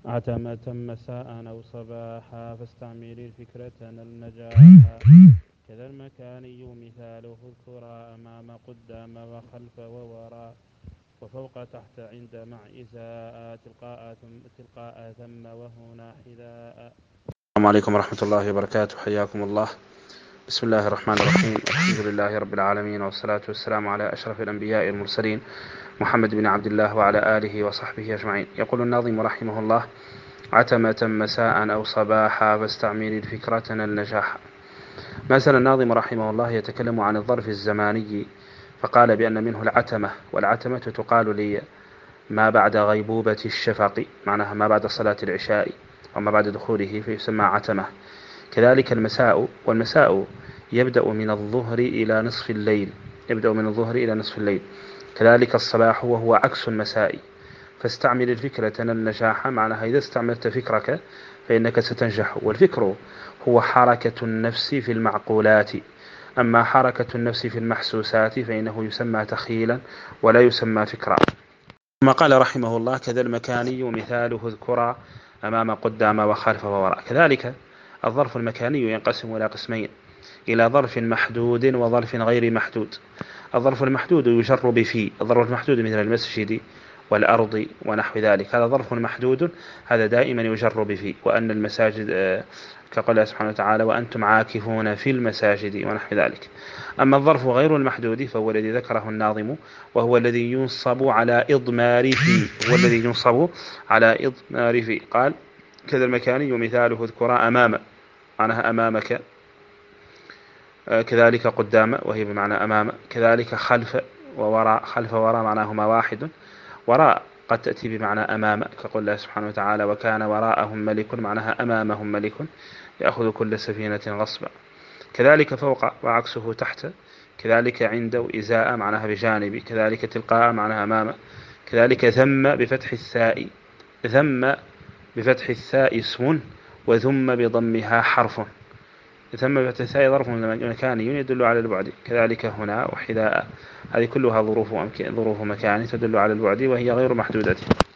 عتمة مساء أو صباحا فاستعمل الفكرة النجاحا. كذا المكاني مثاله اذكرا أمام قدام وخلف ووراء وفوق تحت عند مع إزاء تلقاء ثم وهنا حذاء. السلام عليكم ورحمة الله وبركاته، حياكم الله. بسم الله الرحمن الرحيم، الحمد لله رب العالمين، والصلاة والسلام على أشرف الأنبياء المرسلين محمد بن عبد الله وعلى آله وصحبه أجمعين. يقول الناظم رحمه الله: عتمة مساء أو صباحا فاستعمل الفكرة النجاحا. مثل الناظم رحمه الله يتكلم عن الظرف الزماني، فقال بأن منه العتمة، والعتمة تقال لي ما بعد غيبوبة الشفق، معناها ما بعد صلاة العشاء وما بعد دخوله، فيسمى عتمة. كذلك المساء، والمساء يبدأ من الظهر إلى نصف الليل. كذلك الصباح وهو عكس المساء. فاستعمل الفكرة النجاح، معناها إذا استعملت فكرك فإنك ستنجح. والفكر هو حركة النفس في المعقولات، أما حركة النفس في المحسوسات فإنه يسمى تخيلا ولا يسمى فكرا. ثم قال رحمه الله: كذا المكاني مثاله اذكرا أمام قدام وخلف ووراء. كذلك الظرف المكاني ينقسم إلى قسمين: إلى ظرف محدود وظرف غير محدود. الظرف المحدود يجر بفي. الظرف المحدود مثل المسجد والأرض ونحو ذلك، هذا ظرف محدود، هذا دائما يجر بفي. وأن المساجد كقول الله سبحانه وتعالى: وأنتم عاكفون في المساجد ونحو ذلك. أما الظرف غير المحدود فهو الذي ذكره الناظم، وهو الذي ينصب على إضمار في. قال: كذا المكاني مثاله اذكرا أمام، معناها أمامك. كذلك قدام، وهي بمعنى أمام. كذلك خلف ووراء. خلف وراء معناهما واحد. وراء قد تأتي بمعنى أمام، كقول الله سبحانه وتعالى: وكان وراءهم ملك، معناها أمامهم ملك يأخذ كل سفينة غصبا. كذلك فوق وعكسه تحت. كذلك عند وإزاء معناها بجانب. كذلك تلقاء معناها أمام. كذلك ثم بفتح الثاء. ثم بفتح الثاء اسم، وثم بضمها حرف. ثم بفتح الثاء ظرف مكاني يدل على البعد. كذلك هنا وحذاء، هذه كلها ظروف مكان تدل على البعد وهي غير محدودة.